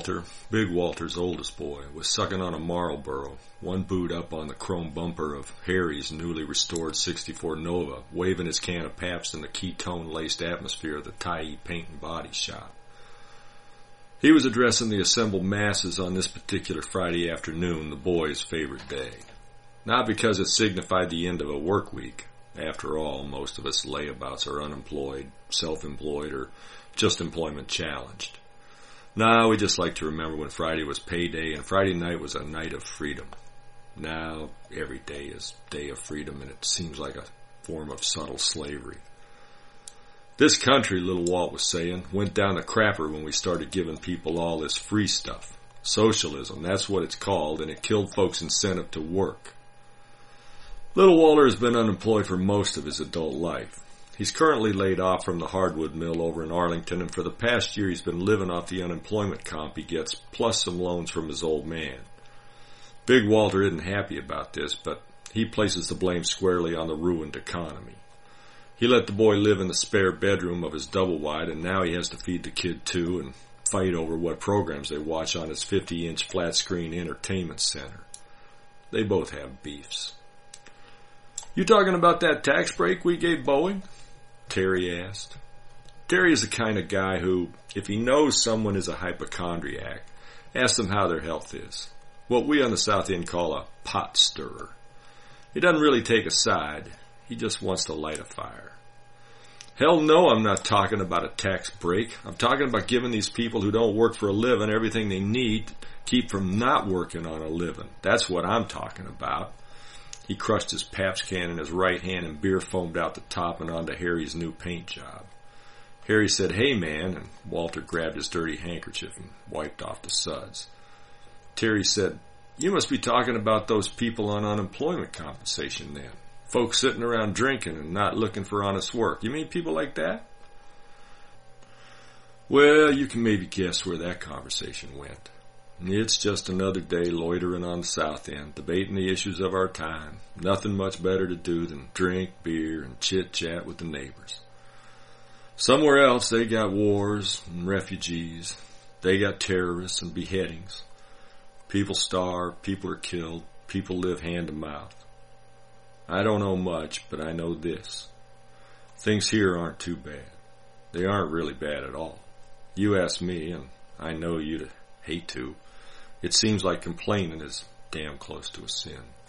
Walter, Big Walter's oldest boy, was sucking on a Marlboro, one boot up on the chrome bumper of Harry's newly restored 64 Nova, waving his can of Pabst in the ketone-laced atmosphere of the Tyee Paint and Body Shop. He was addressing the assembled masses on this particular Friday afternoon, the boys' favorite day. Not because it signified the end of a work week. After all, most of us layabouts are unemployed, self-employed, or just employment challenged. Now we just like to remember when Friday was payday and Friday night was a night of freedom. Now every day is day of freedom, and it seems like a form of subtle slavery. This country, little Walt was saying, went down the crapper when we started giving people all this free stuff. Socialism, that's what it's called, and it killed folks' incentive to work. Little Walter has been unemployed for most of his adult life. He's currently laid off from the hardwood mill over in Arlington, and for the past year he's been living off the unemployment comp he gets, plus some loans from his old man. Big Walter isn't happy about this, but he places the blame squarely on the ruined economy. He let the boy live in the spare bedroom of his double-wide, and now he has to feed the kid too and fight over what programs they watch on his 50-inch flat-screen entertainment center. They both have beefs. "You talking about that tax break we gave Boeing?" Terry asked. Terry is the kind of guy who, if he knows someone is a hypochondriac, asks them how their health is. What we on the South End call a pot stirrer. He doesn't really take a side. He just wants to light a fire. "Hell no, I'm not talking about a tax break. I'm talking about giving these people who don't work for a living everything they need to keep from not working on a living. That's what I'm talking about." He crushed his Pabst can in his right hand and beer foamed out the top and onto Harry's new paint job. Harry said, "Hey man," and Walter grabbed his dirty handkerchief and wiped off the suds. Terry said, "You must be talking about those people on unemployment compensation then. Folks sitting around drinking and not looking for honest work. You mean people like that?" Well, you can maybe guess where that conversation went. It's just another day loitering on the South End, debating the issues of our time. Nothing much better to do than drink beer and chit-chat with the neighbors. Somewhere else they got wars and refugees. They got terrorists and beheadings. People starve, people are killed, people live hand to mouth. I don't know much, but I know this. Things here aren't too bad. They aren't really bad at all. You ask me, and I know you'd hate to. It seems like complaining is damn close to a sin.